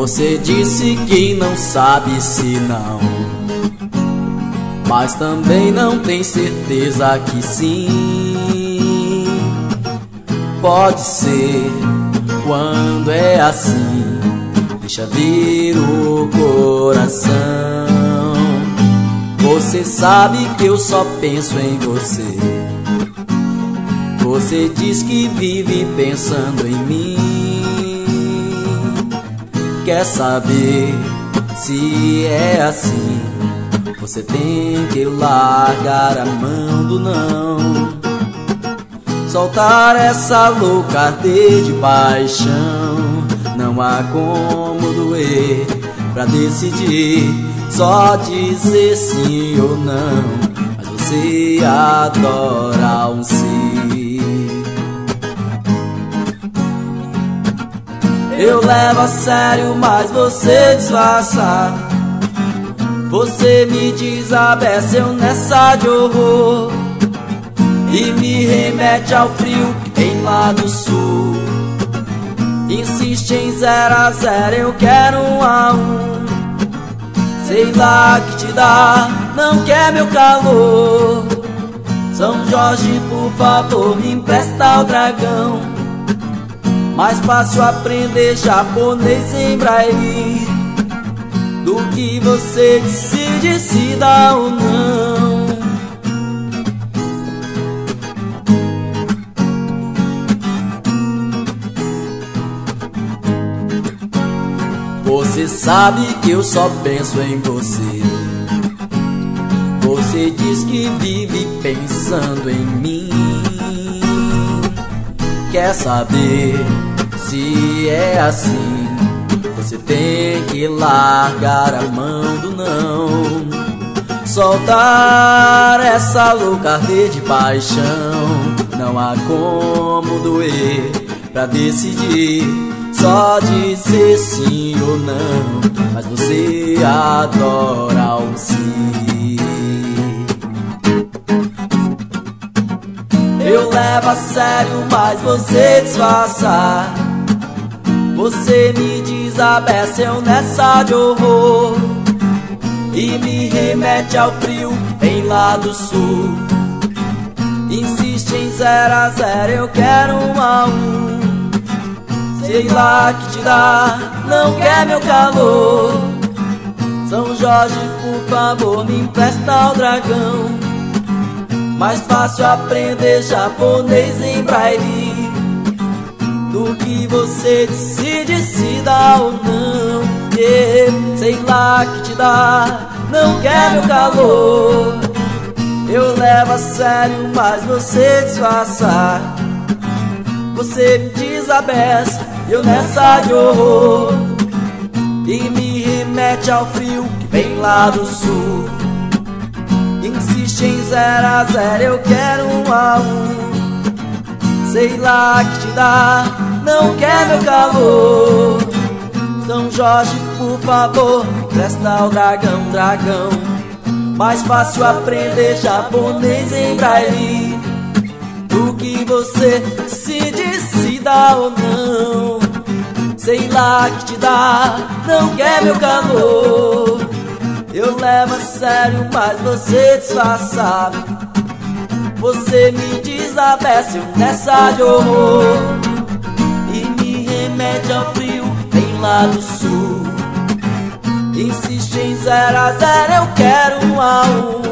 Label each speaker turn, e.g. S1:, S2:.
S1: Você disse que não sabe se não, mas também não tem certeza que sim. Pode ser, quando é assim, deixa vir o coração. Você sabe que eu só penso em você. Você diz que vive pensando em mim. Quer saber se é assim? Você tem que largar a mão do não, soltar essa louca arder de paixão. Não há como doer pra decidir, só dizer sim ou não. Mas você adora um sim. Eu levo a sério, mas você disfarça. Você me desabessa, eu nessa de horror, e me remete ao frio que tem lá do sul. Insiste em 0 a 0, eu quero 1 a 1. Sei lá que te dá, não quer meu calor. São Jorge, por favor, me empresta o dragão. Mais fácil aprender japonês em braille do que você decide se dá ou não. Você sabe que eu só penso em você. Você diz que vive pensando em mim. Quer saber se é assim? Você tem que largar a mão do não, soltar essa louca rede de paixão. Não há como doer pra decidir, só dizer sim ou não. Mas você adora um sim. Eu levo a sério, mas você disfarça. Você me desabessa, eu nessa de horror, e me remete ao frio que vem lá do sul. Insiste em 0 a 0, eu quero 1 a 1. Sei lá que te dá, não quer meu calor. São Jorge, por favor, me empresta o dragão. Mais fácil aprender japonês em braille do que você decide se dá ou não. Sei lá que te dá, não quer meu calor. Eu levo a sério, mas você disfarça. Você me desabessa, eu nessa de horror, e me remete ao frio que vem lá do sul. Insiste em 0 a 0, eu quero 1 a 1. Sei lá que te dá, não quer meu calor. São Jorge, por favor, me empresta o dragão, dragão. Mais fácil aprender japonês em braille do que você decide se dá ou não. Sei lá que te dá, não quer meu calor. Eu levo a sério, mas você disfarça. Você me desabessa, eu nessa de horror, e me remete ao frio que vem lá do sul. Insiste em 0 a 0, eu quero 1 a 1.